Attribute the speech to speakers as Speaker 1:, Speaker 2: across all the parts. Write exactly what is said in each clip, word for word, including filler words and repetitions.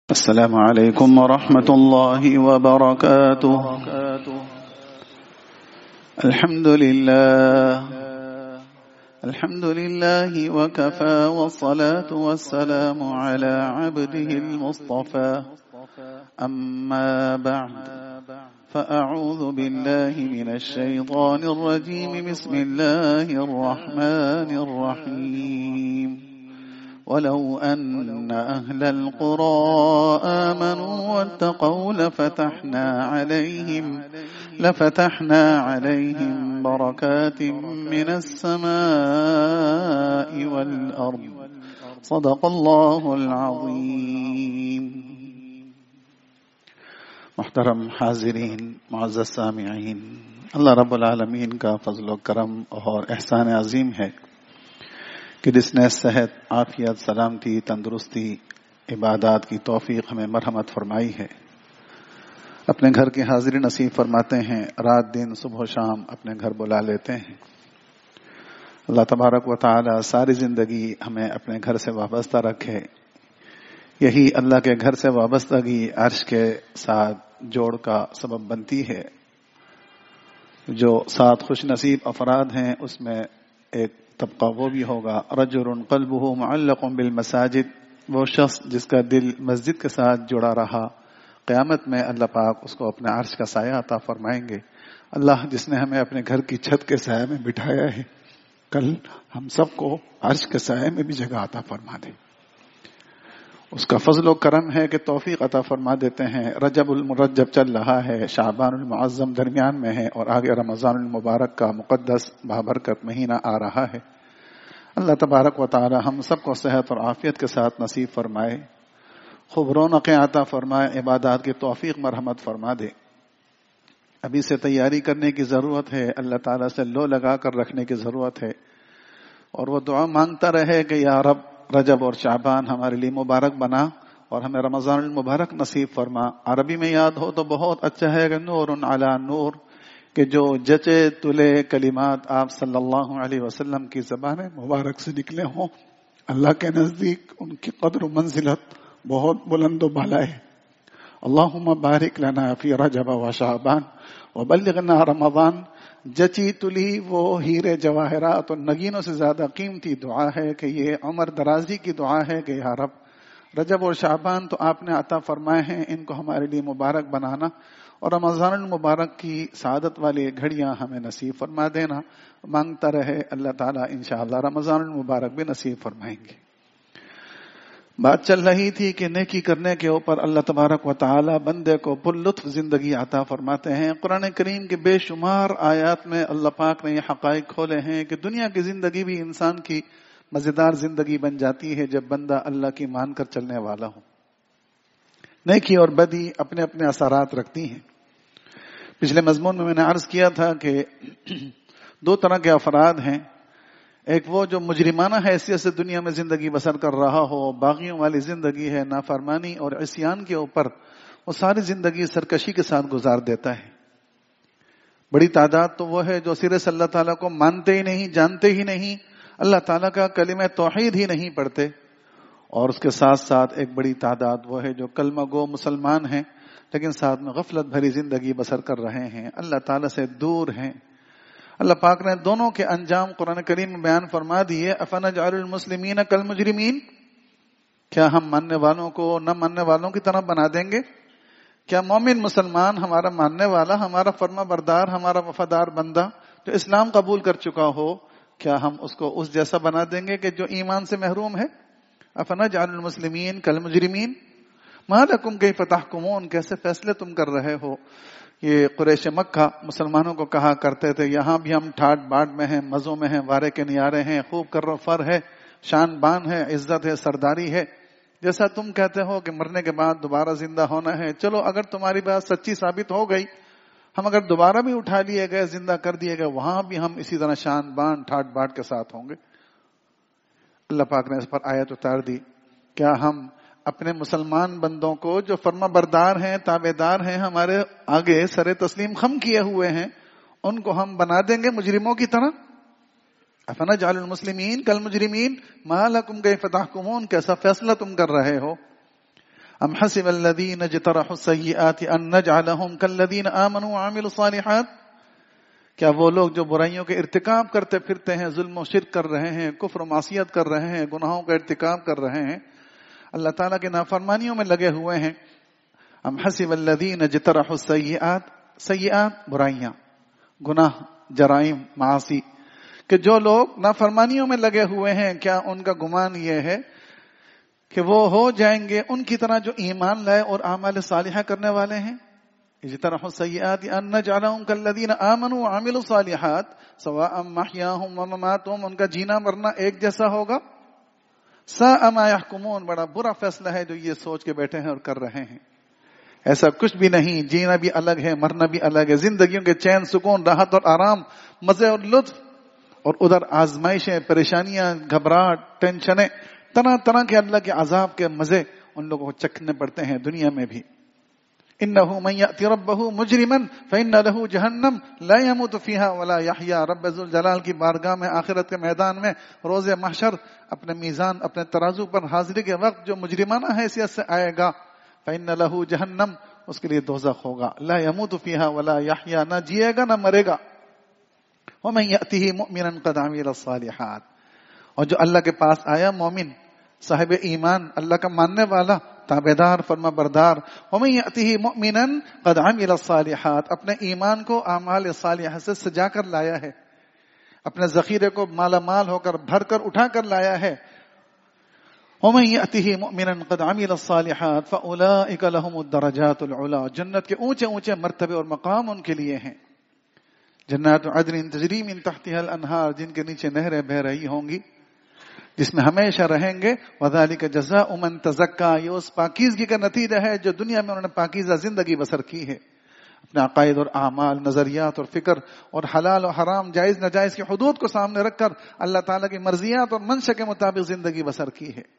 Speaker 1: السلام عليكم ورحمة الله وبركاته. الحمد لله الحمد لله وكفى والصلاة والسلام على عبده المصطفى. أما بعد فأعوذ بالله من الشيطان الرجيم. بسم الله الرحمن الرحيم. ولو أن أهل القرى آمنوا واتقوا لفتحنا عليهم لفتحنا عليهم بركات من السماء والأرض. صدق الله العظيم. محترم حاضرین، معزز سامعین، اللہ رب العالمین کا فضل و کرم اور احسان عظیم ہے کہ جس نے صحت، عافیت، سلامتی، تندرستی، عبادات کی توفیق ہمیں مرحمت فرمائی ہے. اپنے گھر کی حاضری نصیب فرماتے ہیں، رات دن صبح و شام اپنے گھر بلا لیتے ہیں. اللہ تبارک و تعالی ساری زندگی ہمیں اپنے گھر سے وابستہ رکھے. یہی اللہ کے گھر سے وابستگی عرش کے ساتھ جوڑ کا سبب بنتی ہے. جو سات خوش نصیب افراد ہیں اس میں ایک طبقہ وہ بھی ہوگا رجل قلبہ معلق بالمساجد، وہ شخص جس کا دل مسجد کے ساتھ جڑا رہا. قیامت میں اللہ پاک اس کو اپنے عرش کا سایہ عطا فرمائیں گے. اللہ جس نے ہمیں اپنے گھر کی چھت کے سایہ میں بٹھایا ہے، کل ہم سب کو عرش کے سایہ میں بھی جگہ عطا فرما دے. اس کا فضل و کرم ہے کہ توفیق عطا فرما دیتے ہیں. رجب المرجب چل رہا ہے، شعبان المعظم درمیان میں ہے، اور آگے رمضان المبارک کا مقدس بابرکت مہینہ آ رہا ہے. اللہ تبارک و تعالی ہم سب کو صحت اور عافیت کے ساتھ نصیب فرمائے، خوب رونقیں عطا فرمائے، عبادات کی توفیق مرحمت فرما دے. ابھی سے تیاری کرنے کی ضرورت ہے، اللہ تعالیٰ سے لو لگا کر رکھنے کی ضرورت ہے، اور وہ دعا مانگتا رہے کہ یا رب رجب اور شعبان ہمارے لیے مبارک بنا اور ہمیں رمضان المبارک نصیب فرما. عربی میں یاد ہو تو بہت اچھا ہے کہ نور علی نور، کہ جو جچے تلے کلمات آپ صلی اللہ علیہ وسلم کی زبان مبارک سے نکلے ہوں، اللہ کے نزدیک ان کی قدر و منزلت بہت بلند و بالا ہے. اللہم بارک لنا فی رجب و شعبان وبلغنا رمضان. جچی تلی وہ ہیرے جواہرات اور نگینوں سے زیادہ قیمتی دعا ہے کہ یہ عمر درازی کی دعا ہے کہ یا رب رجب اور شعبان تو آپ نے عطا فرمائے ہیں، ان کو ہمارے لیے مبارک بنانا، اور رمضان المبارک کی سعادت والی گھڑیاں ہمیں نصیب فرما دینا. مانگتا رہے، اللہ تعالیٰ انشاءاللہ رمضان المبارک بھی نصیب فرمائیں گے. بات چل رہی تھی کہ نیکی کرنے کے اوپر اللہ تبارک و تعالی بندے کو پر لطف زندگی عطا فرماتے ہیں. قرآن کریم کے بے شمار آیات میں اللہ پاک نے یہ حقائق کھولے ہیں کہ دنیا کی زندگی بھی انسان کی مزیدار زندگی بن جاتی ہے جب بندہ اللہ کی مان کر چلنے والا ہو. نیکی اور بدی اپنے اپنے اثرات رکھتی ہیں. پچھلے مضمون میں میں نے عرض کیا تھا کہ دو طرح کے افراد ہیں. ایک وہ جو مجرمانہ حیثیت سے دنیا میں زندگی بسر کر رہا ہو، باغیوں والی زندگی ہے، نافرمانی اور عصیان کے اوپر وہ ساری زندگی سرکشی کے ساتھ گزار دیتا ہے. بڑی تعداد تو وہ ہے جو سرے سے اللہ تعالیٰ کو مانتے ہی نہیں، جانتے ہی نہیں، اللہ تعالیٰ کا کلمہ توحید ہی نہیں پڑھتے. اور اس کے ساتھ ساتھ ایک بڑی تعداد وہ ہے جو کلمہ گو مسلمان ہیں لیکن ساتھ میں غفلت بھری زندگی بسر کر رہے ہیں، اللہ تعالیٰ سے دور ہیں. اللہ پاک نے دونوں کے انجام قرآن کریم میں بیان فرما دیے. افنجعل المسلمین کالمجرمین، کیا ہم ماننے والوں کو نہ ماننے والوں کی طرح بنا دیں گے؟ کیا مومن مسلمان، ہمارا ماننے والا، ہمارا فرما بردار، ہمارا وفادار بندہ جو اسلام قبول کر چکا ہو، کیا ہم اس کو اس جیسا بنا دیں گے کہ جو ایمان سے محروم ہے؟ افنجعل المسلمین کالمجرمین ما لکم کیف تحکمون، کیسے فیصلے تم کر رہے ہو؟ یہ قریش مکہ مسلمانوں کو کہا کرتے تھے یہاں بھی ہم ٹھاٹ باٹ میں ہیں، مزوں میں ہیں، وارے کے نیارے ہیں، خوب کر و فر ہے، شان بان ہے، عزت ہے، سرداری ہے. جیسا تم کہتے ہو کہ مرنے کے بعد دوبارہ زندہ ہونا ہے، چلو اگر تمہاری بات سچی ثابت ہو گئی، ہم اگر دوبارہ بھی اٹھا لیے گئے، زندہ کر دیے گئے، وہاں بھی ہم اسی طرح شان بان ٹھاٹ باٹ کے ساتھ ہوں گے. اللہ پاک نے اس پر آیت اتار دی. کیا ہم اپنے مسلمان بندوں کو جو فرما بردار ہیں، تابع دار ہیں، ہمارے آگے سر تسلیم خم کیے ہوئے ہیں، ان کو ہم بنا دیں گے مجرموں کی طرح؟ افنجعل المسلمین کالمجرمین ما لکم کیف تحکمون، کیسا فیصلہ تم کر رہے ہو؟ ام حسب الذین اجترحوا السیئات ان نجعلهم کالذین آمنوا وعملوا الصالحات، کیا وہ لوگ جو برائیوں کے ارتکاب کرتے پھرتے ہیں، ظلم و شرک کر رہے ہیں، کفر و معصیت کر رہے ہیں، گناہوں کا ارتکاب کر رہے ہیں، اللہ تعالیٰ کے نافرمانیوں میں لگے ہوئے ہیں، ام حسب الذین اجترحوا السیئات، سیئات برائیاں، گناہ، جرائم، معاصی، کہ جو لوگ نافرمانیوں میں لگے ہوئے ہیں، کیا ان کا گمان یہ ہے کہ وہ ہو جائیں گے ان کی طرح جو ایمان لائے اور اعمال صالحہ کرنے والے ہیں؟ اجترحوا السیئات ان نجعلهم کالذین آمنوا وعملوا الصالحات سواء محیاهم ومماتهم، ان کا جینا مرنا ایک جیسا ہوگا؟ ساء ما یحکمون، بڑا برا فیصلہ ہے جو یہ سوچ کے بیٹھے ہیں اور کر رہے ہیں۔ ایسا کچھ بھی نہیں، جینا بھی الگ ہے، مرنا بھی الگ ہے، زندگیوں کے چین، سکون، راحت اور آرام، مزے اور لطف، اور ادھر آزمائشیں، پریشانیاں، گھبراہٹ، ٹینشنیں، طرح طرح کے اللہ کے عذاب کے مزے ان لوگوں کو چکھنے پڑتے ہیں دنیا میں بھی۔ انه من یأتی ربہ مجرما فإن له جہنم لا يموت فيها ولا يحیا، رب ذوالجلال کی بارگاہ میں، آخرت کے میدان میں، روز محشر، اپنے میزان، اپنے ترازو پر حاضری کے وقت جو مجرمانہ حیثیت سے آئے گا، فإن له جہنم، اس کے لیے دوزخ ہوگا، لا يموت فيها ولا يحیا، نہ جیے گا نہ مرے گا۔ ومن یأتہ مؤمنا قد عمل الصالحات، اور جو اللہ کے پاس آیا مومن، صاحب ایمان، اللہ کا ماننے والا، تابعدار، فرما بردار، ومن یأتہ مؤمنا قد عمل الصالحات، اپنے ایمان کو اعمال صالحہ سے سجا کر لایا ہے، اپنے ذخیرے کو مالا مال ہو کر بھر کر اٹھا کر لایا ہے۔ ومن یأتہ مؤمنا قد عمل الصالحات فأولئک لهم الدرجات العلی، جنت کے اونچے اونچے مرتبے اور مقام ان کے لیے ہیں۔ جنات عدن تجری من تحتها الانہار، جن کے نیچے نہریں بہ رہی ہوں گی، جس میں ہمیشہ رہیں گے۔ وذالک جزاء من تزکا، یہ اس پاکیزگی کا نتیجہ ہے جو دنیا میں انہوں نے پاکیزہ زندگی بسر کی ہے، اپنے عقائد اور اعمال، نظریات اور فکر اور حلال اور حرام، جائز ناجائز کی حدود کو سامنے رکھ کر اللہ تعالیٰ کی مرضیات اور منشا کے مطابق زندگی بسر کی ہے۔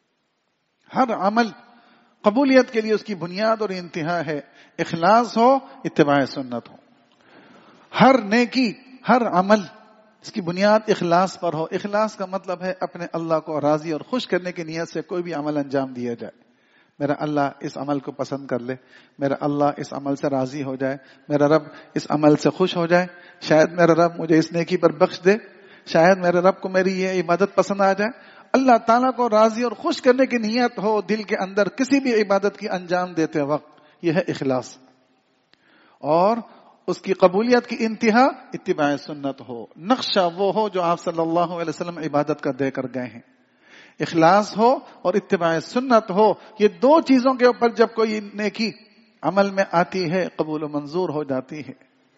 Speaker 1: ہر عمل قبولیت کے لیے اس کی بنیاد اور انتہا ہے، اخلاص ہو، اتباع سنت ہو۔ ہر نیکی، ہر عمل، اس کی بنیاد اخلاص پر ہو۔ اخلاص کا مطلب ہے اپنے اللہ کو راضی اور خوش کرنے کی نیت سے کوئی بھی عمل انجام دیا جائے۔ میرا اللہ اس عمل کو پسند کر لے، میرا اللہ اس عمل سے راضی ہو جائے، میرا رب اس عمل سے خوش ہو جائے، شاید میرا رب مجھے اس نیکی پر بخش دے، شاید میرے رب کو میری یہ عبادت پسند آ جائے۔ اللہ تعالیٰ کو راضی اور خوش کرنے کی نیت ہو دل کے اندر کسی بھی عبادت کی انجام دیتے وقت، یہ ہے اخلاص۔ اور اس کی قبولیت کی انتہا اتباع سنت ہو، نقشہ وہ ہو جو آپ صلی اللہ علیہ وسلم عبادت کا دے کر گئے ہیں۔ اخلاص ہو اور اتباع سنت ہو، یہ دو چیزوں کے اوپر جب کوئی نیکی عمل میں آتی ہے قبول و منظور ہو جاتی ہے۔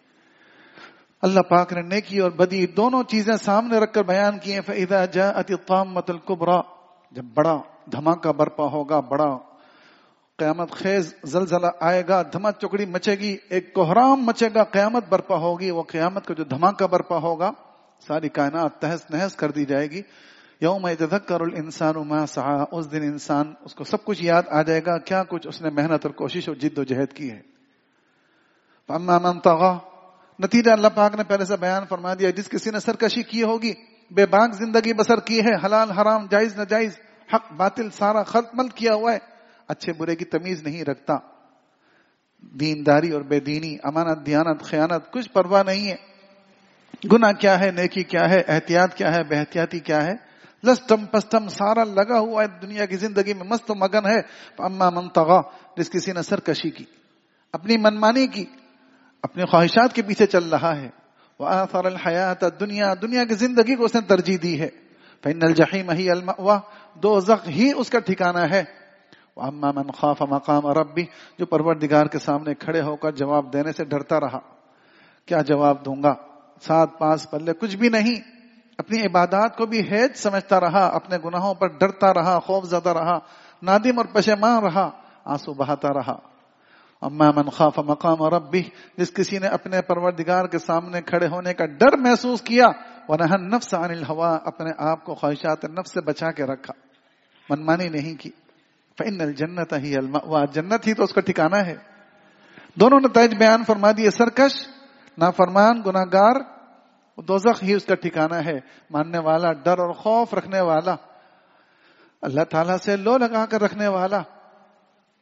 Speaker 1: اللہ پاک نے نیکی اور بدی دونوں چیزیں سامنے رکھ کر بیان کی ہیں۔ فَإِذَا جَاءَتِ الطَّامَّةُ الْكُبْرَى، جب بڑا دھماکہ برپا ہوگا، بڑا قیامت خیز زلزلہ آئے گا، دھمک چکڑی مچے گی، ایک کوہرام مچے گا، قیامت برپا ہوگی۔ وہ قیامت کا جو دھماکہ برپا ہوگا، ساری کائنات تہس نہس کر دی جائے گی۔ یوم یتذکر الانسان ما سعی، اس دن انسان اس کو سب کچھ یاد آ جائے گا، کیا کچھ اس نے محنت اور کوشش اور جد و جہد کی ہے۔ فاما من طغی، نتیجہ اللہ پاک نے پہلے سے بیان فرما دیا، جس کسی نے سرکشی کی ہوگی، بے باک زندگی بسر کی ہے، حلال حرام، جائز ناجائز، حق باطل سارا خلط ملط کیا ہوا ہے، اچھے برے کی تمیز نہیں رکھتا، دینداری اور بے دینی، امانت دیانت خیانت کچھ پرواہ نہیں ہے، گناہ کیا ہے، نیکی کیا ہے، احتیاط کیا ہے، بے احتیاطی کیا ہے، لستم پستم سارا لگا ہوا ہے دنیا کی زندگی میں، مست و مگن ہے۔ اما من طغی، جس کسی نے سرکشی کی، اپنی منمانی کی، اپنی خواہشات کے پیچھے چل رہا ہے، وآثر الحیات الدنیا، دنیا کی زندگی کو اس نے ترجیح دی ہے، فإن الجحیم ہی المأوی، دوزخ ہی اس کا ٹھکانہ ہے۔ وَأَمَّا مَنْ خَافَ مَقَامَ رَبِّهِ، جو پروردگار کے سامنے کھڑے ہو کر جواب دینے سے ڈرتا رہا، کیا جواب دوں گا، ساتھ پاس پلے کچھ بھی نہیں، اپنی عبادات کو بھی حیج سمجھتا رہا، اپنے گناہوں پر ڈرتا رہا، خوف زدہ رہا، نادم اور پشیمان رہا، آنسو بہاتا رہا۔ اما من خاف مقام ربہ، جس کسی نے اپنے پروردگار کے سامنے کھڑے ہونے کا ڈر محسوس کیا، ونہى النفس عن الہوى، اپنے آپ کو خواہشات نفس سے بچا کے رکھا، منمانی نہیں کی، فإن الجنت ہی المأوى، جنت ہی تو اس کا ٹھکانہ ہے۔ دونوں نتائج بیان فرما دیے، سرکش، نافرمان، گناہگار، دوزخ ہی اس کا ٹھکانہ ہے، ماننے والا، ڈر اور خوف رکھنے والا، اللہ تعالیٰ سے لو لگا کر رکھنے والا،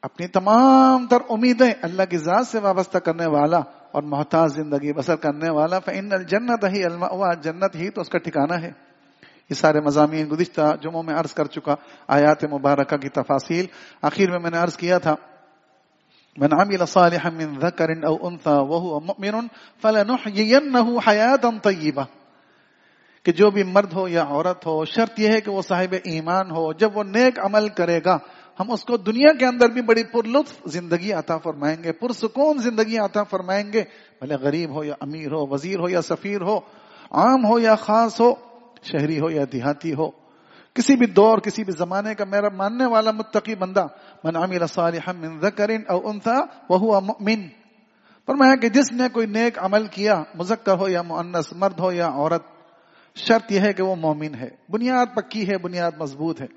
Speaker 1: اپنی تمام تر امیدیں اللہ کی ذات سے وابستہ کرنے والا اور محتاج زندگی بسر کرنے والا، فإن الجنت ہی المأوى، جنت ہی تو اس کا ٹھکانہ ہے۔ یہ سارے مضامین گزشتہ جمعوں میں عرض کر چکا، آیات مبارکہ کی تفاصیل۔ آخر میں میں نے عرض کیا تھا من عمل صالحا من ذکر او انثى وهو مؤمن فلنحيينه حیاتا طیبہ، کہ جو بھی مرد ہو یا عورت ہو، شرط یہ ہے کہ وہ صاحب ایمان ہو، جب وہ نیک عمل کرے گا ہم اس کو دنیا کے اندر بھی بڑی پر لطف زندگی عطا فرمائیں گے، پرسکون زندگی عطا فرمائیں گے، بھلے غریب ہو یا امیر ہو، وزیر ہو یا سفیر ہو، عام ہو یا خاص ہو، شہری ہو یا دیہاتی ہو، کسی بھی دور کسی بھی زمانے کا میرا ماننے والا متقی بندہ، من عمل صالحا من ذکر او انثى وهو مؤمن، فرمایا کہ جس نے کوئی نیک عمل کیا، مذکر ہو یا مؤنث، مرد ہو یا عورت، شرط یہ ہے کہ وہ مومن ہے، بنیاد پکی ہے، بنیاد مضبوط ہے۔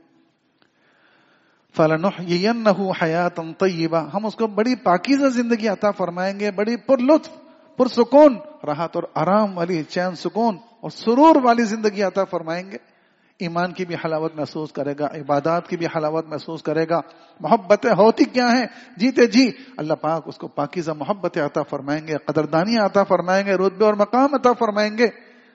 Speaker 1: فَلَنُحْيِيَنَّهُ حَيَاةً طَيِّبَةً، ہم اس کو بڑی پاکیزہ زندگی عطا فرمائیں گے، بڑی پر لطف، پرسکون، راحت اور آرام والی، چین سکون اور سرور والی زندگی عطا فرمائیں گے۔ ایمان کی بھی حلاوت محسوس کرے گا، عبادات کی بھی حلاوت محسوس کرے گا۔ محبتیں ہوتی کیا ہیں؟ جیتے جی اللہ پاک اس کو پاکیزہ محبتیں عطا فرمائیں گے، قدردانیاں عطا فرمائیں گے، رتبے اور مقام عطا فرمائیں گے۔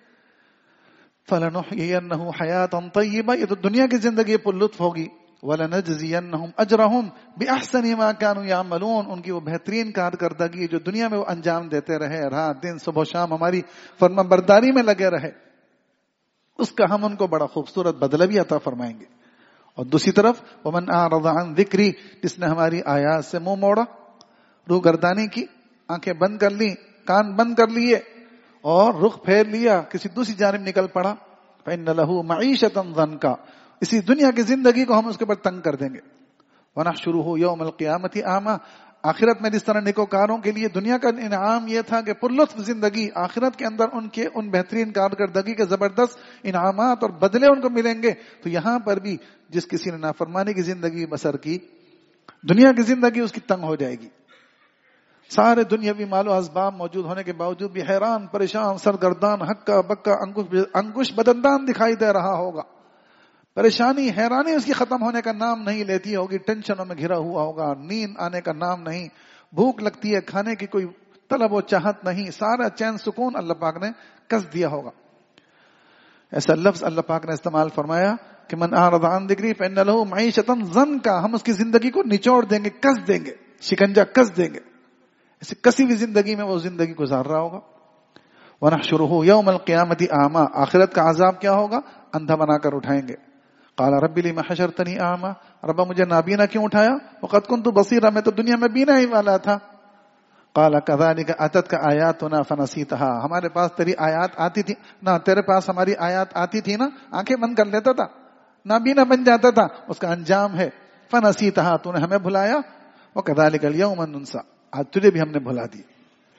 Speaker 1: فَلَنُحْيِيَنَّهُ حَيَاةً طَيِّبَةً، یہ تو دنیا کی زندگی پر لطف ہوگی۔ وَلَنَجْزِيَنَّهُمْ أَجْرَهُمْ بِأَحْسَنِ مَا كَانُوا يَعْمَلُونَ، ان کی وہ بہترین کارکردگی جو دنیا میں وہ انجام دیتے رہے، رات دن صبح و شام ہماری فرما برداری میں لگے رہے، اس کا ہم ان کو بڑا خوبصورت بدلہ بھی عطا فرمائیں گے۔ اور دوسری طرف وَمَنْ أَعْرَضَ عَنْ ذِكْرِي، جس نے ہماری آیات سے منہ موڑا، روح گردانی کی، آنکھیں بند کر لی، کان بند کر لیے اور رخ پھیر لیا، کسی دوسری جانب نکل پڑا، فَإِنَّ لَهُ مَعِيشَةً ضَنْكًا، اسی دنیا کی زندگی کو ہم اس کے اوپر تنگ کر دیں گے۔ وَنَحْشُرُهُ يَوْمَ الْقِيَامَةِ أَعْمَىٰ، آخرت میں جس طرح نیکوکاروں کے لیے دنیا کا انعام یہ تھا کہ پرلطف زندگی، آخرت کے اندر ان کے ان بہترین کارکردگی کے زبردست انعامات اور بدلے ان کو ملیں گے، تو یہاں پر بھی جس کسی نے نافرمانی کی زندگی بسر کی، دنیا کی زندگی اس کی تنگ ہو جائے گی، سارے دنیاوی مال و اسباب موجود ہونے کے باوجود بھی حیران پریشان سرگردان ہکا بکا انگوش بدندان دکھائی دے رہا ہوگا، پریشانی حیرانی اس کی ختم ہونے کا نام نہیں لیتی ہوگی، ٹینشنوں میں گھرا ہوا ہوگا، نیند آنے کا نام نہیں، بھوک لگتی ہے کھانے کی کوئی طلب و چاہت نہیں، سارا چین سکون اللہ پاک نے کس دیا ہوگا۔ ایسا لفظ اللہ پاک نے استعمال فرمایا کہ من اعرض عن ذکری فإن له معیشة ضنکا، ہم اس کی زندگی کو نچوڑ دیں گے، کس دیں گے، شکنجہ کس دیں گے، ایسے کسی بھی زندگی میں وہ زندگی گزار رہا ہوگا۔ وَنَحْشُرُهُ يَوْمَ الْقِيَامَةِ أَعْمَىٰ، آخرت کا عذاب کیا ہوگا؟ اندھا بنا کر اٹھائیں گے۔ قال رب لم حشرتنی اعمى، ربا مجھے نابینا کیوں اٹھایا؟ وقد كنت بصيرا، میں تو دنیا میں بینا ہی والا تھا۔ قال كذلك اتتك آیاتنا فنسیتها، ہمارے پاس تیری آیات آتی تھی نا، تیرے پاس ہماری آیات آتی تھی نا، آنکھیں بند کر لیتا تھا، نابینا بن جاتا تھا، اس کا انجام ہے فنسیتها، تو نے ہمیں بھلایا، وكذلك اليوم ننسى، آج تجھے بھی ہم نے بھلا دی۔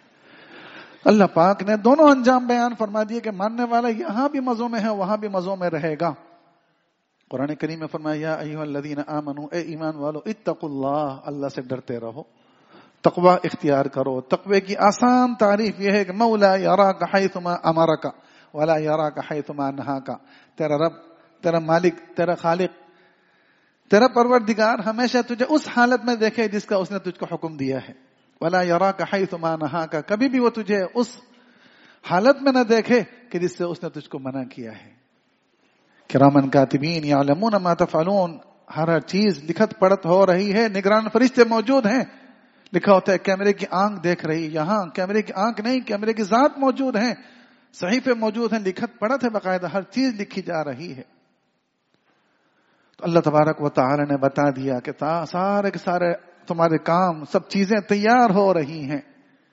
Speaker 1: اللہ پاک نے دونوں انجام بیان فرما دیے کہ ماننے والا یہاں بھی مزوں میں ہے، وہاں بھی مزوں میں رہے گا۔ قرآن کریم میں فرمایا یا ایھا الذین آمنوا، اے ایمان والو، اتقوا اللہ، اللہ سے ڈرتے رہو، تقوی اختیار کرو۔ تقوی کی آسان تعریف یہ ہے کہ مولا یراک حیثما امرک ولا یراک حیثما نہاک، تیرا رب، تیرا مالک، تیرا خالق، تیرا پروردگار ہمیشہ تجھے اس حالت میں دیکھے جس کا اس نے تجھ کو حکم دیا ہے، ولا یراک حیثما نہاک، کبھی بھی وہ تجھے اس حالت میں نہ دیکھے کہ جس سے اس نے تجھ کو منع کیا ہے۔ کرامن کاتبین یعلمون ما تفعلون، ہر چیز لکھت پڑھت ہو رہی ہے، نگران فرشتے موجود ہیں، لکھا ہوتا ہے کیمرے کی آنکھ دیکھ رہی، یہاں کیمرے کی آنکھ نہیں، کیمرے کی ذات موجود ہیں، صحیفے موجود ہیں، لکھت پڑھت ہے، باقاعدہ ہر چیز لکھی جا رہی ہے۔ تو اللہ تبارک و تعالی نے بتا دیا کہ سارے کے سارے تمہارے کام، سب چیزیں تیار ہو رہی ہیں،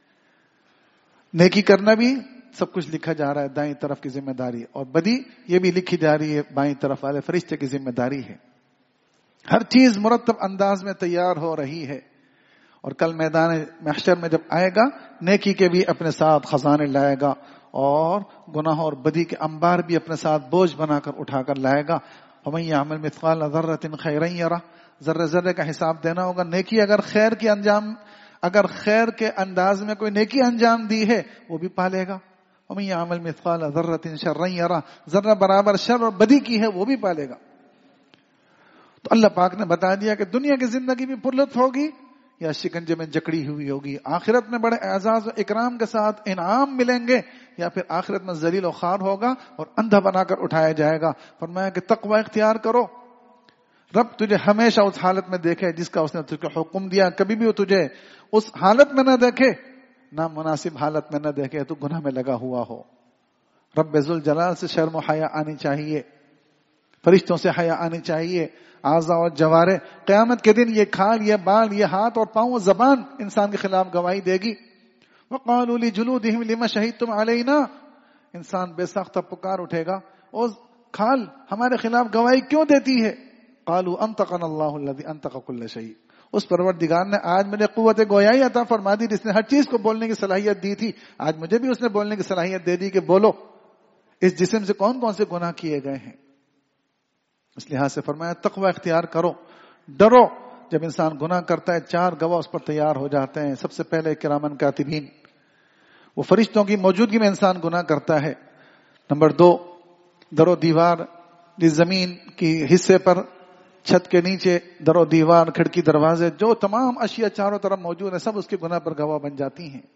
Speaker 1: نیکی کرنا بھی سب کچھ لکھا جا رہا ہے، دائیں طرف کی ذمہ داری، اور بدی یہ بھی لکھی جا رہی ہے، بائیں طرف والے فرشتے کی ذمہ داری ہے۔ ہر چیز مرتب انداز میں تیار ہو رہی ہے، اور کل میدان محشر میں جب آئے گا، نیکی کے بھی اپنے ساتھ خزانے لائے گا، اور گناہ اور بدی کے انبار بھی اپنے ساتھ بوجھ بنا کر اٹھا کر لائے گا۔ وَمَن يَعْمَلْ مِثْقَالَ ذَرَّةٍ خَيْرًا يَرَهُ، ذرے ذرے کا حساب دینا ہوگا۔ نیکی اگر خیر کے انجام اگر خیر کے انداز میں کوئی نیکی انجام دی ہے وہ بھی پالے گا۔ وَمَن يَعْمَلْ مِثْقَالَ ذَرَّةٍ شَرًّا يَرَهُ، ذرہ برابر شر اور بدی کی ہے وہ بھی پالے گا۔ تو اللہ پاک نے بتا دیا کہ دنیا کی زندگی بھی پرلطف ہوگی یا شکنجے میں جکڑی ہوئی ہوگی، آخرت میں بڑے اعزاز و اکرام کے ساتھ انعام ملیں گے، یا پھر آخرت میں ذلیل و خوار ہوگا اور اندھا بنا کر اٹھایا جائے گا۔ فرمایا کہ تقوی اختیار کرو، رب تجھے ہمیشہ اس حالت میں دیکھے جس کا اس نے تجھے حکم دیا، کبھی بھی وہ تجھے اس حالت میں نہ دیکھے، نہ مناسب حالت میں نہ دیکھے تو گناہ میں لگا ہوا ہو۔ رب ذوالجلال سے شرم و حیا آنی چاہیے، فرشتوں سے حیا آنی چاہیے، اعضاء اور جوارے قیامت کے دن یہ کھال، یہ بال، یہ ہاتھ اور پاؤں، زبان انسان کے خلاف گواہی دے گی۔ وَقَالُوا لِجُلُودِهِمْ لِمَ شَهِدتُّمْ عَلَيْنَا، انسان بے ساختہ پکار اٹھے گا، اور کھال ہمارے خلاف گواہی کیوں دیتی ہے؟ قَالُوا أَنطَقَنَا اللَّهُ الَّذِي أَنطَقَ كُلَّ شَيْءٍ، اس پروردگار نے آج مجھے قوت گویائی عطا فرما دی، جس نے ہر چیز کو بولنے کی صلاحیت دی تھی، آج مجھے بھی اس نے بولنے کی صلاحیت دے دی کہ بولو۔ اس جسم سے کون کون سے گناہ کیے گئے ہیں، اس لحاظ سے فرمایا تقوی اختیار کرو، ڈرو۔ جب انسان گناہ کرتا ہے چار گواہ اس پر تیار ہو جاتے ہیں۔ سب سے پہلے کرامن کاتبین، وہ فرشتوں کی موجودگی میں انسان گناہ کرتا ہے۔ نمبر دو، در و دیوار، زمین کی حصے پر، چھت کے نیچے در و دیوار، کھڑکی، دروازے، جو تمام اشیاء چاروں طرف موجود ہیں، سب اس کے گناہ پر گواہ بن جاتی ہیں۔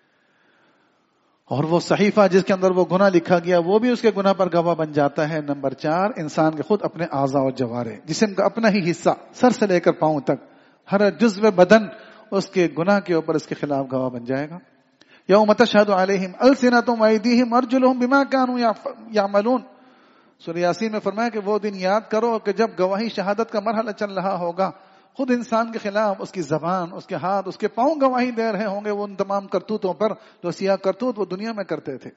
Speaker 1: اور وہ صحیفہ جس کے اندر وہ گناہ لکھا گیا وہ بھی اس کے گناہ پر گواہ بن جاتا ہے۔ نمبر چار، انسان کے خود اپنے اعضاء و جوارے، جسم کا اپنا ہی حصہ، سر سے لے کر پاؤں تک، ہر جزو بدن اس کے گناہ کے اوپر اس کے خلاف گواہ بن جائے گا۔ یوم تشہد علیہم السنتہم وایدیہم ارجلہم بما کانوا یعملون، سورہ یاسین میں فرمایا کہ وہ دن یاد کرو کہ جب گواہی شہادت کا مرحلہ چل رہا ہوگا، خود انسان کے خلاف اس کی زبان، اس کے ہاتھ، اس کے پاؤں گواہی دے رہے ہوں گے وہ ان تمام کرتوتوں پر جو سیاہ کرتوت وہ دنیا میں کرتے تھے۔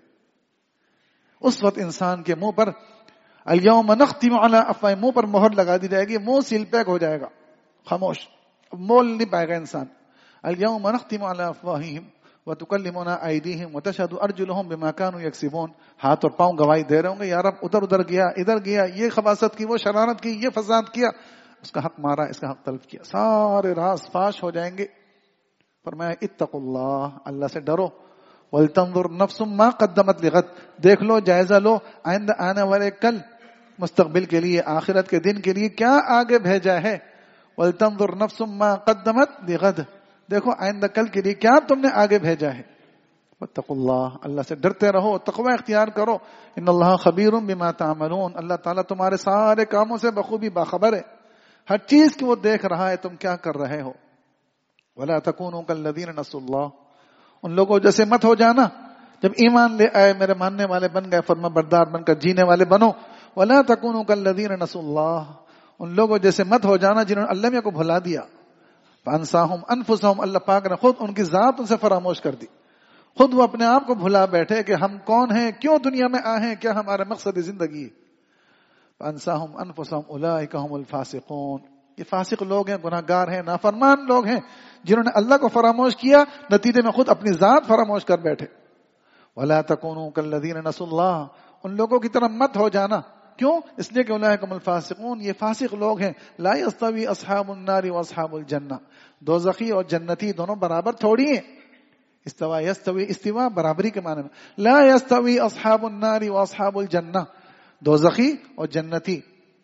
Speaker 1: اس وقت انسان کے منہ پر الیوم نختم علی افواہہم، منہ پر مہر لگا دی جائے گی، منہ سیل پیک ہو جائے گا، خاموش، مول نہیں پائے گا انسان۔ الیوم نختم علی افواہہم وتکلمنا ایدیہم وتشہد ارجلہم بما کانوا یکسبون، ہاتھ اور پاؤں گواہی دے رہے ہوں گے، یا رب ادھر ادھر گیا، ادھر گیا، یہ خباثت کی، وہ شرارت کی، یہ فساد کیا، اس کا حق مارا، اس کا حق تلف کیا، سارے راز فاش ہو جائیں گے۔ فرمایا اتقوا اللہ، اللہ سے ڈرو، ولتنظر نفس ما قدمت لغد، دیکھ لو، جائزہ لو، آئندہ آنے والے کل، مستقبل کے لیے، آخرت کے دن کے لیے کیا آگے بھیجا ہے۔ ولتنظر نفس ما قدمت لغد، دیکھو آئندہ کل کے لیے کیا تم نے آگے بھیجا ہے۔ واتقوا اللہ، اللہ سے ڈرتے رہو، تقوی اختیار کرو۔ ان اللہ خبیر بما تعملون، اللہ تعالیٰ تمہارے سارے کاموں سے بخوبی باخبر ہے، ہر چیز کی وہ دیکھ رہا ہے تم کیا کر رہے ہو۔ وَلَا تَكُونُوا كَالَّذِينَ نَسُوا اللَّهَ، ان لوگوں جیسے مت ہو جانا جب ایمان لے آئے، میرے ماننے والے بن گئے، فرما بردار بن کر جینے والے بنو۔ وَلَا تَكُونُوا كَالَّذِينَ نَسُوا اللَّهَ، ان لوگوں جیسے مت ہو جانا جنہوں نے اللہ کو بھلا دیا۔ فَأَنسَاهُمْ أَنفُسَهُمْ، اللہ پاک نے خود ان کی ذات ان سے فراموش کر دی، خود وہ اپنے آپ کو بھلا بیٹھے کہ ہم کون ہیں، کیوں دنیا میں آئے ہیں، کیا ہمارا مقصد زندگی ہے۔ فَأَنسَاهُمْ أَنفُسَهُمْ أُولَٰئِكَ هُمُ الْفَاسِقُونَ، یہ فاسق لوگ ہیں، گناہ گار ہیں، نافرمان لوگ ہیں، جنہوں نے اللہ کو فراموش کیا، نتیجے میں خود اپنی ذات فراموش کر بیٹھے۔ وَلَا تَكُونُوا كَالَّذِينَ نَسُوا اللَّهَ، ان لوگوں کی طرح مت ہو جانا، کیوں؟ اس لیے کہ اولئک هم الفاسقون، یہ فاسق لوگ ہیں۔ لا يستوي اصحاب النار واصحاب الجنہ، دوزخی اور جنتی دونوں برابر تھوڑی ہیں۔ استوا یستوی، استوا برابری کے معنی میں، لا يستوي اصحاب النار واصحاب الجنہ، دوزخی اور جنتی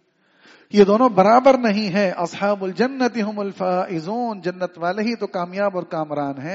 Speaker 1: یہ دونوں برابر نہیں ہیں۔ اصحاب الجنت هم الفائزون، جنت والے ہی تو کامیاب اور کامران ہیں۔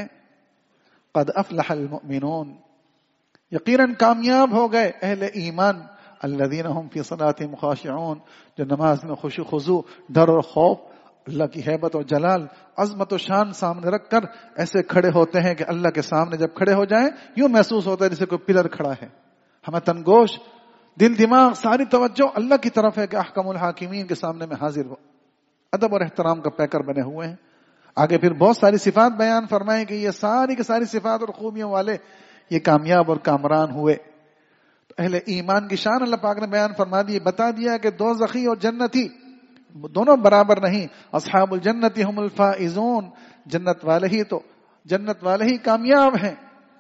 Speaker 1: قد افلح المؤمنون، یقیناً کامیاب ہو گئے اہل ایمان، الذین هم فی صلاتهم خاشعون، جو نماز میں خشوع خضوع، ڈر اور خوف، اللہ کی ہیبت اور جلال، عظمت و شان سامنے رکھ کر ایسے کھڑے ہوتے ہیں کہ اللہ کے سامنے جب کھڑے ہو جائیں یوں محسوس ہوتا ہے جیسے کوئی پلر کھڑا ہے، ہمیں تنگوش، دل دماغ ساری توجہ اللہ کی طرف ہے کہ احکم الحاکمین کے سامنے میں حاضر ہو، ادب اور احترام کا پیکر بنے ہوئے ہیں۔ آگے پھر بہت ساری صفات بیان فرمائیں کہ یہ ساری کی ساری صفات اور خوبیوں والے یہ کامیاب اور کامران ہوئے۔ تو اہل ایمان کی شان اللہ پاک نے بیان فرما دی، بتا دیا کہ دوزخی اور جنتی دونوں برابر نہیں۔ اصحاب الجنت هم الفائزون، جنت والے ہی تو جنت والے ہی کامیاب ہیں۔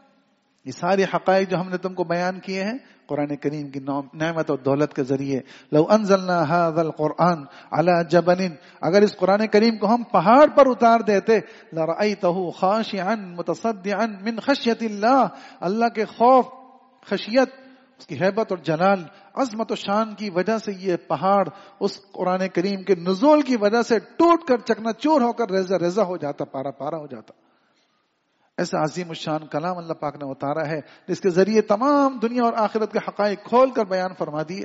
Speaker 1: یہ سارے حقائق جو ہم نے تم کو بیان کیے ہیں قرآن کریم کی نعمت اور دولت کے ذریعے۔ لو انزلنا هذا القرآن على جبل، اگر اس قرآن کریم کو ہم پہاڑ پر اتار دیتے، لرأيته خاشعا متصدعا من خشیت اللہ، اللہ کے خوف، خشیت، اس کی ہیبت اور جلال عظمت و شان کی وجہ سے یہ پہاڑ اس قرآن کریم کے نزول کی وجہ سے ٹوٹ کر چکنا چور ہو کر ریزہ ریزہ ہو جاتا، پارا پارا ہو جاتا. ایسا عظیم الشان کلام اللہ پاک نے اتارا ہے جس کے ذریعے تمام دنیا اور آخرت کے حقائق کھول کر بیان فرما دیے.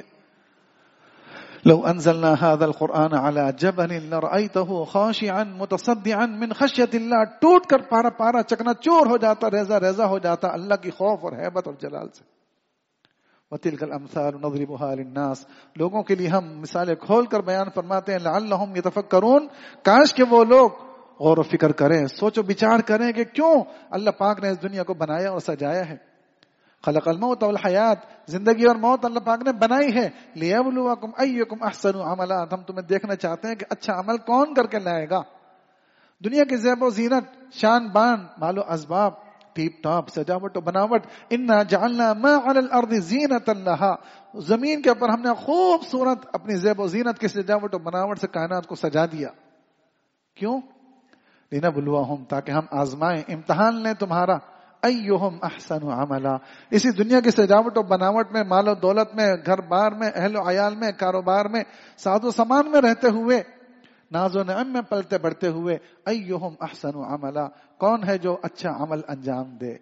Speaker 1: لو انزلنا هذا القرآن على جبل لرأيته خاشعا متصدعا من خشية اللہ، ٹوٹ کر پارا پارا چکنا چور ہو جاتا، ریزہ ریزہ ہو جاتا اللہ کی خوف اور ہیبت اور جلال سے. وَتِلْكَ الْأَمْثَالُ نَضْرِبُهَا لِلنَّاسِ، لوگوں کے لیے ہم مثالیں کھول کر بیان فرماتے ہیں. لَعَلَّهُمْ يَتَفَكَّرُونَ، کاش کہ وہ لوگ غور و فکر کریں، سوچ و بچار کریں کہ کیوں اللہ پاک نے اس دنیا کو بنایا اور سجایا ہے. خلق الموت والحیات، زندگی اور موت اللہ پاک نے بنائی ہے. لِيَبْلُوَكُمْ أَيُّكُمْ أَحْسَنُ عَمَلًا، ہم تمہیں دیکھنا چاہتے ہیں کہ اچھا عمل کون کر کے لائے گا. دنیا کی زیب و زینت، شان بان، مال و اسباب، ٹیپ ٹاپ سجاوٹ و بناوٹ. اِنَّا جَعَلْنَا مَا عَلَى الْأَرْضِ زِينَةً لَهَا، زمین کے اوپر ہم نے خوبصورت اپنی زیب و زینت کی سجاوٹ و بناوٹ سے کائنات کو سجا دیا. کیوں؟ لِنَبْلُوَهُمْ، تاکہ ہم آزمائیں، امتحان لیں تمہارا. ایہم احسن عملا، اسی دنیا کی سجاوٹ و بناوٹ میں، مال و دولت میں، گھر بار میں، اہل و عیال میں، کاروبار میں، ساز و سامان میں رہتے ہوئے، ناز و نعم میں پلتے بڑھتے ہوئے، ایہم احسن عملا، کون ہے جو اچھا عمل انجام دے.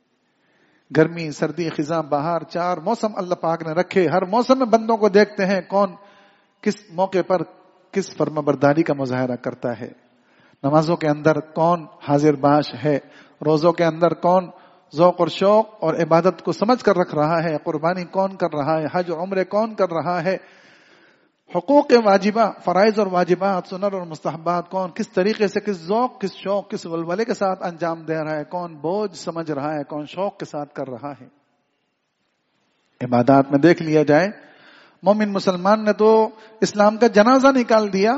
Speaker 1: گرمی، سردی، خزاں، بہار، چار موسم اللہ پاک نے رکھے. ہر موسم میں بندوں کو دیکھتے ہیں کون کس موقع پر کس فرما برداری کا مظاہرہ کرتا ہے. نمازوں کے اندر کون حاضر باش ہے، روزوں کے اندر کون ذوق اور شوق اور عبادت کو سمجھ کر رکھ رہا ہے، قربانی کون کر رہا ہے، حج و عمرے کون کر رہا ہے، حقوق واجبہ، فرائض اور واجبات، سنن اور مستحبات کون کس طریقے سے، کس ذوق، کس شوق، کس ولولے کے ساتھ انجام دے رہا ہے، کون بوجھ سمجھ رہا ہے، کون شوق کے ساتھ کر رہا ہے. عبادات میں دیکھ لیا جائے، مومن مسلمان نے تو اسلام کا جنازہ نکال دیا.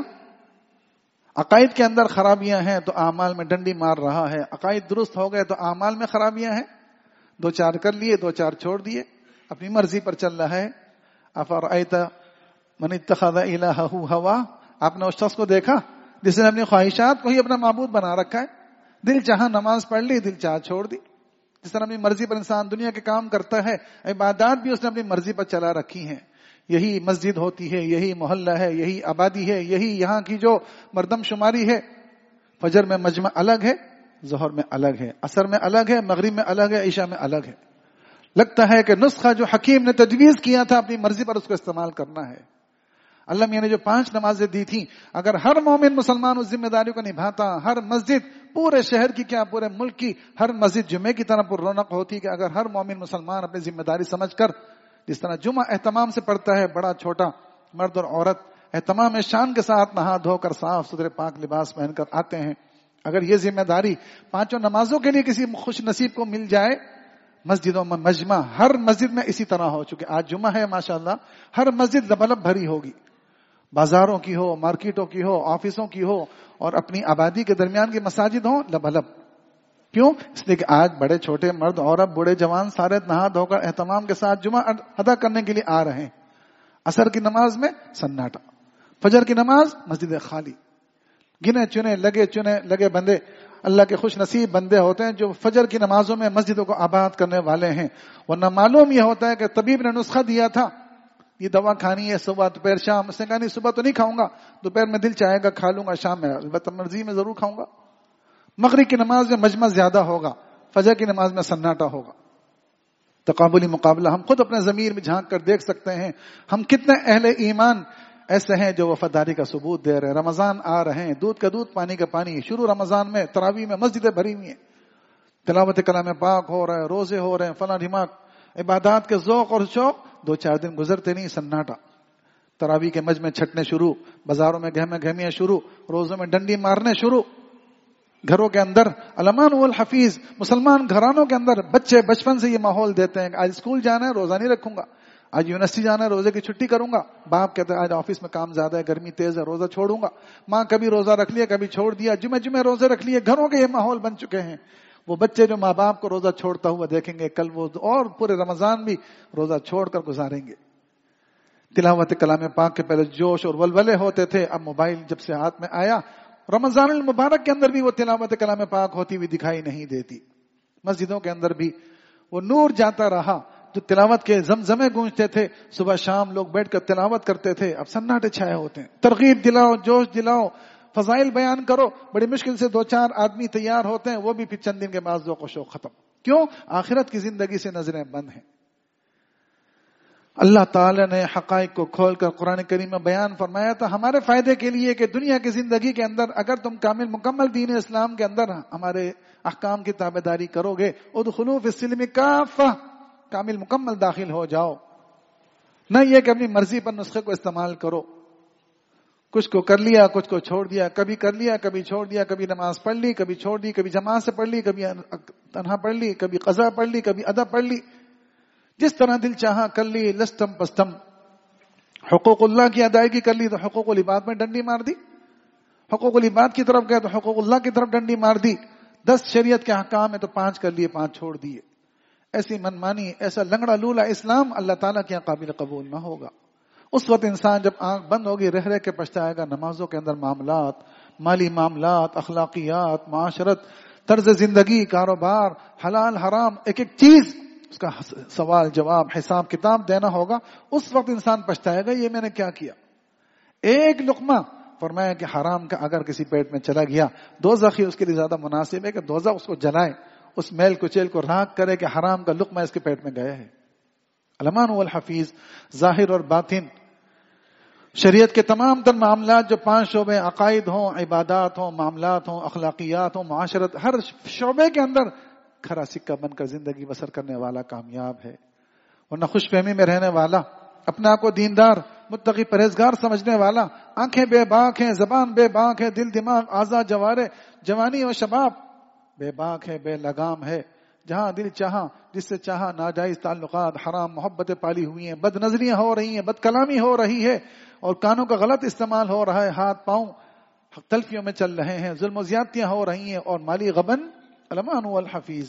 Speaker 1: عقائد کے اندر خرابیاں ہیں تو اعمال میں ڈنڈی مار رہا ہے. عقائد درست ہو گئے تو اعمال میں خرابیاں ہیں، دو چار کر لیے، دو چار چھوڑ دیے، اپنی مرضی پر چل رہا ہے. افرأیت من اتخذ الہہ ہوا، آپ نے اس شخص کو دیکھا جس نے اپنی خواہشات کو ہی اپنا معبود بنا رکھا ہے. دل چاہا نماز پڑھ لی، دل چاہا چھوڑ دی. جس طرح اپنی مرضی پر انسان دنیا کے کام کرتا ہے، عبادات بھی اس نے اپنی مرضی پر چلا رکھی ہیں. یہی مسجد ہوتی ہے، یہی محلہ ہے، یہی آبادی ہے، یہی یہاں کی جو مردم شماری ہے. فجر میں مجمع الگ ہے، ظہر میں الگ ہے، عصر میں الگ ہے، مغرب میں الگ ہے، عشاء میں الگ ہے. لگتا ہے کہ نسخہ جو حکیم نے تجویز کیا تھا اپنی مرضی پر اس کو استعمال کرنا ہے. اللہ میاں نے جو پانچ نمازیں دی تھیں، اگر ہر مومن مسلمان اس ذمہ داری کو نبھاتا، ہر مسجد پورے شہر کی کیا پورے ملک کی ہر مسجد جمعے کی طرح پر رونق ہوتی کہ اگر ہر مومن مسلمان اپنی ذمہ داری سمجھ کر جس طرح جمعہ اہتمام سے پڑھتا ہے، بڑا چھوٹا، مرد اور عورت اہتمام شان کے ساتھ نہا دھو کر صاف ستھرے پاک لباس پہن کر آتے ہیں، اگر یہ ذمہ داری پانچوں نمازوں کے لیے کسی خوش نصیب کو مل جائے، مسجدوں میں مجمع ہر مسجد میں اسی طرح ہو چکے. آج جمعہ ہے ماشاءاللہ، ہر مسجد لبلب بھری ہوگی، بازاروں کی ہو، مارکیٹوں کی ہو، آفسوں کی ہو، اور اپنی آبادی کے درمیان کی مساجد ہوں لبلب. کیوں؟ اس لیے کہ آج بڑے چھوٹے، مرد عورت، بوڑھے جوان سارے نہا دھو کر اہتمام کے ساتھ جمعہ ادا کرنے کے لیے آ رہے ہیں. عصر کی نماز میں سناٹا، فجر کی نماز مسجد خالی. گنے چنے لگے چنے لگے بندے اللہ کے خوش نصیب بندے ہوتے ہیں جو فجر کی نمازوں میں مسجدوں کو آباد کرنے والے ہیں. ورنہ معلوم یہ ہوتا ہے کہ طبیب نے نسخہ دیا تھا یہ دوا کھانی ہے صبح دوپہر شام، اس نے کہا نہیں صبح تو نہیں کھاؤں گا، دوپہر میں دل چاہے گا کھا لوں گا، شام میں البتہ مرضی میں ضرور کھاؤں گا. مغرب کی نماز میں مجمع زیادہ ہوگا، فجر کی نماز میں سناٹا ہوگا. تقابلی مقابلہ ہم خود اپنے ضمیر میں جھانک کر دیکھ سکتے ہیں ہم کتنے اہل ایمان ایسے ہیں جو وفاداری کا ثبوت دے رہے ہیں. رمضان آ رہے ہیں، دودھ کا دودھ پانی کا پانی. شروع رمضان میں تراویح میں مسجدیں بھری ہوئی ہیں، تلاوت کلام پاک ہو رہا ہے، روزے ہو رہے ہیں، فلاں ڈھماک عبادات کے ذوق اور شوق. دو چار دن گزرتے نہیں سناٹا. تراویح کے مجمع چھٹنے شروع، بازاروں میں گہمے گہمیاں شروع، روزوں میں ڈنڈی مارنے شروع. گھروں کے اندر علمان والحفیظ، مسلمان گھرانوں کے اندر بچے بچپن سے یہ ماحول دیتے ہیں کہ آج اسکول جانا ہے روزہ نہیں رکھوں گا، آج یونیورسٹی جانا ہے روزے کی چھٹی کروں گا. باپ کہتے ہیں آج آفس میں کام زیادہ ہے، گرمی تیز ہے، روزہ چھوڑوں گا. ماں کبھی روزہ رکھ لیا کبھی چھوڑ دیا، جمعے جمعے روزے رکھ لیے. گھروں کے یہ ماحول بن چکے ہیں. وہ بچے جو ماں باپ کو روزہ چھوڑتا ہوا دیکھیں گے کل وہ اور پورے رمضان بھی روزہ چھوڑ کر گزاریں گے. تلاوت کلام پاک کے پہلے جوش اور ولولے ہوتے تھے، اب موبائل جب سے ہاتھ میں آیا رمضان المبارک کے اندر بھی وہ تلاوت کلام پاک ہوتی ہوئی دکھائی نہیں دیتی. مسجدوں کے اندر بھی وہ نور جاتا رہا، جو تلاوت کے زمزمے گونجتے تھے، صبح شام لوگ بیٹھ کر تلاوت کرتے تھے، اب سناٹے چھائے ہوتے ہیں. ترغیب دلاؤ، جوش دلاؤ، فضائل بیان کرو، بڑی مشکل سے دو چار آدمی تیار ہوتے ہیں، وہ بھی پھر چند دن کے بعد ذوق و شوق ختم. کیوں؟ آخرت کی زندگی سے نظریں بند ہیں. اللہ تعالی نے حقائق کو کھول کر قرآن کریم میں بیان فرمایا تھا ہمارے فائدے کے لیے کہ دنیا کی زندگی کے اندر اگر تم کامل مکمل دین اسلام کے اندر ہمارے احکام کی تابعداری کرو گے، ادخلوا فی السلم کافہ، کامل مکمل داخل ہو جاؤ. نہ یہ کہ اپنی مرضی پر نسخے کو استعمال کرو، کچھ کو کر لیا کچھ کو چھوڑ دیا، کبھی کر لیا کبھی چھوڑ دیا، کبھی نماز پڑھ لی کبھی چھوڑ دی، کبھی جماعت سے پڑھ لی کبھی تنہا پڑھ لی، کبھی قضا پڑھ لی کبھی ادا پڑھ لی، جس طرح دل چاہا کر لی. لستم پستم، حقوق اللہ کی ادائیگی کر لی تو حقوق العباد میں ڈنڈی مار دی، حقوق العباد کی طرف گئے تو حقوق اللہ کی طرف ڈنڈی مار دی. دس شریعت کے احکام ہے تو پانچ کر لیے پانچ چھوڑ دیے. ایسی منمانی، ایسا لنگڑا لولا اسلام اللہ تعالیٰ کے یہاں قابل قبول نہ ہوگا. اس وقت انسان جب آنکھ بند ہوگی رہ رہ کے پچھتائے گا. نمازوں کے اندر معاملات، مالی معاملات، اخلاقیات، معاشرت، طرز زندگی، کاروبار، حلال حرام، ایک ایک چیز اس کا سوال جواب حساب کتاب دینا ہوگا. اس وقت انسان پچھتائے گا یہ میں نے کیا کیا. ایک لقمہ فرمایا کہ حرام کا اگر کسی پیٹ میں چلا گیا، دوزخی اس کے لیے زیادہ مناسب ہے کہ دوزخ اس کو جلائے، اس میل کچیل کو راکھ کرے کہ حرام کا لقمہ اس کے پیٹ میں گیا ہے. علمان والحفیظ، ظاہر اور باطن، شریعت کے تمام تر معاملات جو پانچ شعبے، عقائد ہوں، عبادات ہوں، معاملات ہوں، اخلاقیات ہوں، معاشرت، ہر شعبے کے اندر کھرا سکہ بن کر زندگی بسر کرنے والا کامیاب ہے. ورنہ خوش فہمی میں رہنے والا، اپنے آپ کو دیندار متقی پرہیزگار سمجھنے والا، آنکھیں بے باک ہیں، زبان بے باک ہے، دل دماغ اعضاء جوارے، جوانی و شباب بے باک ہے، بے لگام ہے. جہاں دل چاہا، جس سے چاہا ناجائز تعلقات، حرام محبتیں پالی ہوئی ہیں، بد نظریاں ہو رہی ہیں، بد کلامی ہو رہی ہے، اور کانوں کا غلط استعمال ہو رہا ہے، ہاتھ پاؤں تلفیوں میں چل رہے ہیں، ظلم و زیادتیاں ہو رہی ہیں، اور مالی غبن علمان والحفیظ،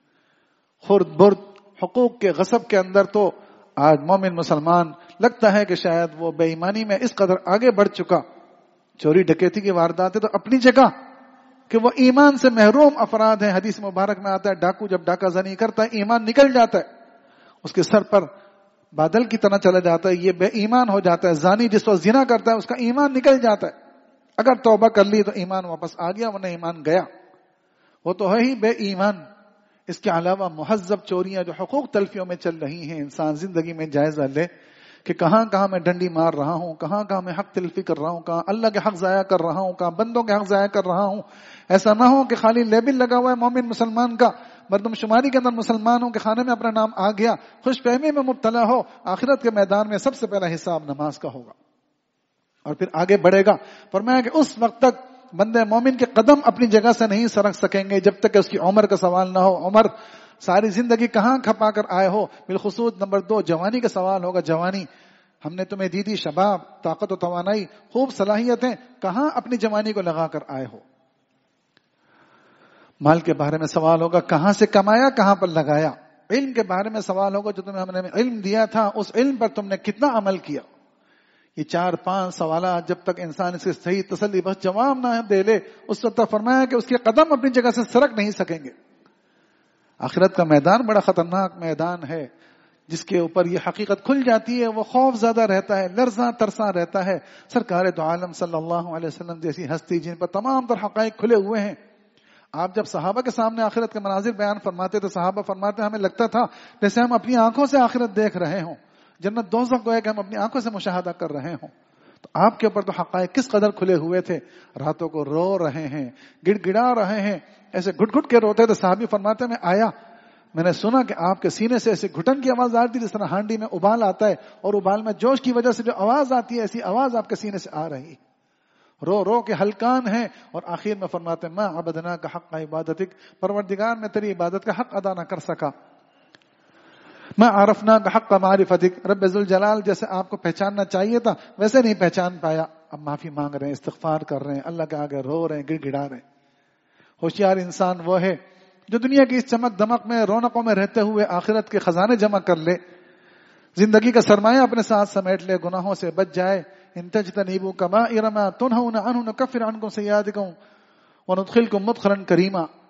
Speaker 1: خرد برد، حقوق کے غصب کے اندر تو آج مومن مسلمان لگتا ہے کہ شاید وہ بے ایمانی میں اس قدر آگے بڑھ چکا. چوری ڈکیتی کی وارداتیں تو اپنی جگہ کہ وہ ایمان سے محروم افراد ہیں. حدیث مبارک میں آتا ہے ڈاکو جب ڈاکہ زنی کرتا ہے ایمان نکل جاتا ہے، اس کے سر پر بادل کی طرح چلا جاتا ہے، یہ بے ایمان ہو جاتا ہے. زانی جس وقت زنا کرتا ہے اس کا ایمان نکل جاتا ہے. اگر توبہ کر لی تو ایمان واپس آ گیا، ورنہ ایمان گیا، وہ تو ہے ہی بے ایمان. اس کے علاوہ مہذب چوریاں جو حقوق تلفیوں میں چل رہی ہیں، انسان زندگی میں جائزہ لے کہ کہاں کہاں میں ڈنڈی مار رہا ہوں، کہاں کہاں میں حق تلفی کر رہا ہوں، کہاں اللہ کے حق ضائع کر رہا ہوں، کہاں بندوں کے حق ضائع کر رہا ہوں. ایسا نہ ہو کہ خالی لیبل لگا ہوا ہے مومن مسلمان کا، مردم شماری کے اندر مسلمانوں کے خانے میں اپنا نام آ گیا، خوش فہمی میں مبتلا ہو. آخرت کے میدان میں سب سے پہلا حساب نماز کا ہوگا اور پھر آگے بڑھے گا. فرمایا کہ اس وقت تک بندے مومن کے قدم اپنی جگہ سے نہیں سرک سکیں گے جب تک کہ اس کی عمر کا سوال نہ ہو. عمر ساری زندگی کہاں کھپا کر آئے ہو. بالخصوص نمبر دو جوانی کا سوال ہوگا. جوانی ہم نے تمہیں دی دی شباب، طاقت و توانائی، خوب صلاحیتیں، کہاں اپنی جوانی کو لگا کر آئے ہو. مال کے بارے میں سوال ہوگا، کہاں سے کمایا، کہاں پر لگایا. علم کے بارے میں سوال ہوگا، جو تمہیں ہم نے علم دیا تھا اس علم پر تم نے کتنا عمل کیا. یہ چار پانچ سوالات جب تک انسان اس کے صحیح تسلی بس جواب نہ دے لے اس وقت تک فرمایا کہ اس کے قدم اپنی جگہ سے سرک نہیں سکیں گے. آخرت کا میدان بڑا خطرناک میدان ہے. جس کے اوپر یہ حقیقت کھل جاتی ہے وہ خوف زدہ رہتا ہے، لرزاں ترساں رہتا ہے. سرکار دو عالم صلی اللہ علیہ وسلم جیسی ہستی جن پر تمام تر حقائق کھلے ہوئے ہیں، آپ جب صحابہ کے سامنے آخرت کے مناظر بیان فرماتے تو صحابہ فرماتے ہمیں لگتا تھا جیسے ہم اپنی آنکھوں سے آخرت دیکھ رہے ہوں، جنت دوزخ کو ہے کہ ہم اپنی آنکھوں سے مشاہدہ کر رہے ہوں. تو آپ کے اوپر تو حقائق کس قدر کھلے ہوئے تھے. راتوں کو رو رہے ہیں، گڑ گڑا رہے ہیں، ایسے گھٹ گھٹ کے روتے تھے. صحابی فرماتے میں آیا، میں نے سنا کہ آپ کے سینے سے ایسے گھٹن کی آواز آتی جس طرح ہانڈی میں ابال آتا ہے اور ابال میں جوش کی وجہ سے جو آواز آتی ہے ایسی آواز آپ کے سینے سے آ رہی، رو رو کے ہلکان ہیں. اور آخر میں فرماتے ما عبدنا کا حق عبادتک، پروردگار میں تیری عبادت کا حق ادا نہ کر سکا. ما عرفنا کا حق معرفتک، رب ذوالجلال جیسے آپ کو پہچاننا چاہیے تھا ویسے نہیں پہچان پایا. اب معافی مانگ رہے ہیں، استغفار کر رہے ہیں، اللہ کے آگے رو رہے ہیں، گڑ گڑا رہے ہیں. ہوشیار انسان وہ ہے جو دنیا کی اس چمک دمک میں رونقوں میں رہتے ہوئے آخرت کے خزانے جمع کر لے، زندگی کا سرمایہ اپنے ساتھ سمیٹ لے، گناہوں سے بچ جائے. ان تجتنبوا کبائر ما تنهون عنه نكفر عنكم سيئاتكم وندخلكم مدخلا کریما.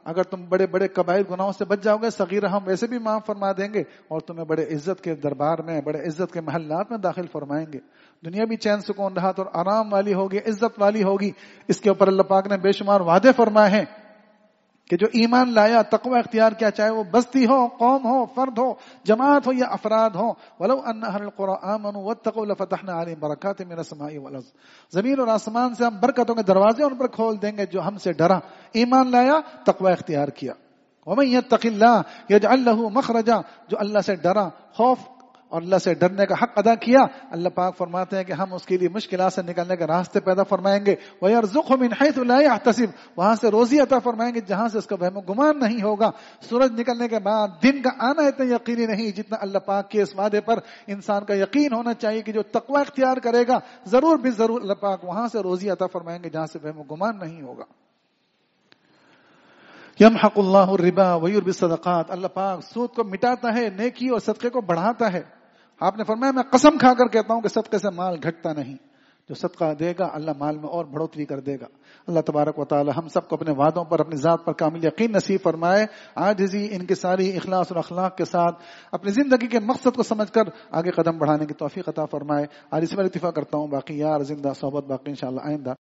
Speaker 1: اگر تم بڑے بڑے کبائر گناہوں سے بچ جاؤ گے صغیرہ ہم ویسے بھی معاف فرما دیں گے اور تمہیں بڑے عزت کے دربار میں بڑے عزت کے محلات میں داخل فرمائیں گے. دنیا بھی چین سکون راحت اور آرام والی ہوگی, عزت والی ہوگی. اس کے اوپر اللہ پاک نے بے شمار وعدے فرمائے ہیں کہ جو ایمان لایا, تقوی اختیار کیا, چاہے وہ بستی ہو, قوم ہو, فرد ہو, جماعت ہو یا افراد ہو, وَلَوْ أَنَّ أَهْلَ الْقُرَىٰ آمَنُوا وَاتَّقَوْا لَفَتَحْنَا عَلَيْهِمْ بَرَكَاتٍ مِّنَ السَّمَاءِ وَالْأَرْضِ. زمین اور آسمان سے ہم برکتوں کے دروازے ان پر کھول دیں گے جو ہم سے ڈرا, ایمان لایا, تقوی اختیار کیا. وَمَن يَتَّقِ اللَّهَ يَجْعَل لَّهُ مَخْرَجًا, جو اللہ سے ڈرا, خوف اور اللہ سے ڈرنے کا حق ادا کیا, اللہ پاک فرماتے ہیں کہ ہم اس کے لیے مشکلات سے نکلنے کے راستے پیدا فرمائیں گے. وَيَرْزُقْهُ مِنْ حَيْثُ لَا يَحْتَسِبُ, وہاں سے روزی عطا فرمائیں گے جہاں سے اس کا وہم و گمان نہیں ہوگا. سورج نکلنے کے بعد دن کا آنا اتنا یقینی نہیں جتنا اللہ پاک کے اس وعدے پر انسان کا یقین ہونا چاہیے کہ جو تقوی اختیار کرے گا ضرور بھی ضرور اللہ پاک وہاں سے روزی عطا فرمائیں گے جہاں سے وہم و گمان نہیں ہوگا. یمحق اللہ الربا ویربی الصدقات, اللہ پاک سود کو مٹاتا ہے, نیکی اور صدقے کو بڑھاتا ہے. آپ نے فرمایا میں قسم کھا کر کہتا ہوں کہ صدقے سے مال گھٹتا نہیں. جو صدقہ دے گا اللہ مال میں اور بڑھوتری کر دے گا. اللہ تبارک و تعالی ہم سب کو اپنے وعدوں پر اپنی ذات پر کامل یقین نصیب فرمائے. عاجزی, انکساری, اخلاص اور اخلاق کے ساتھ اپنی زندگی کے مقصد کو سمجھ کر آگے قدم بڑھانے کی توفیق عطا فرمائے. آج اس پر اتفاق کرتا ہوں, باقی یار زندہ صحبت باقی انشاءاللہ آئندہ.